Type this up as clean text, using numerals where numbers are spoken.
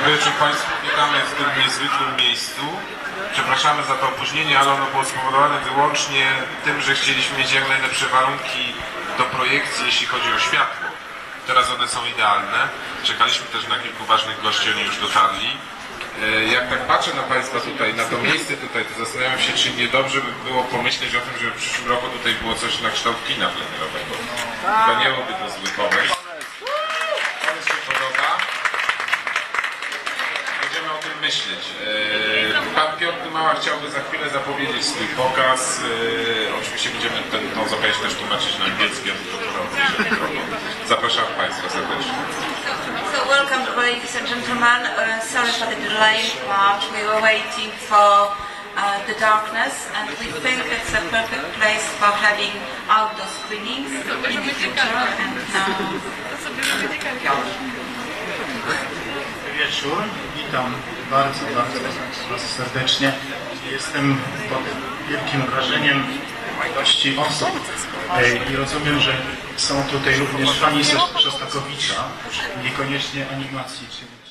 Dobry wieczór Państwu, witamy w tym niezwykłym miejscu. Przepraszamy za to opóźnienie, ale ono było spowodowane wyłącznie tym, że chcieliśmy mieć jak najlepsze warunki do projekcji, jeśli chodzi o światło. Teraz one są idealne. Czekaliśmy też na kilku ważnych gości, oni już dotarli. Jak tak patrzę na Państwa tutaj, na to miejsce tutaj, to zastanawiam się, czy niedobrze by było pomyśleć o tym, żeby w przyszłym roku tutaj było coś na kształt kina plenerowego. To nie byłby to zły pomysł. Pomysł się podoba. Będziemy o tym myśleć. Pan Piotr Dymała chciałby za chwilę zapowiedzieć swój pokaz. Oczywiście będziemy tą zapowiedź też tłumaczyć na angielski, a to zapraszam Państwa serdecznie. So welcome ladies and gentlemen, sorry for the delay, but we were waiting for the darkness and we think it's a perfect place for having outdoor screenings in the future and Dobry wieczór, witam bardzo Was serdecznie. Jestem pod wielkim wrażeniem ilości osób i rozumiem, że są tutaj również fani Szostakowicza, niekoniecznie animacji, czyli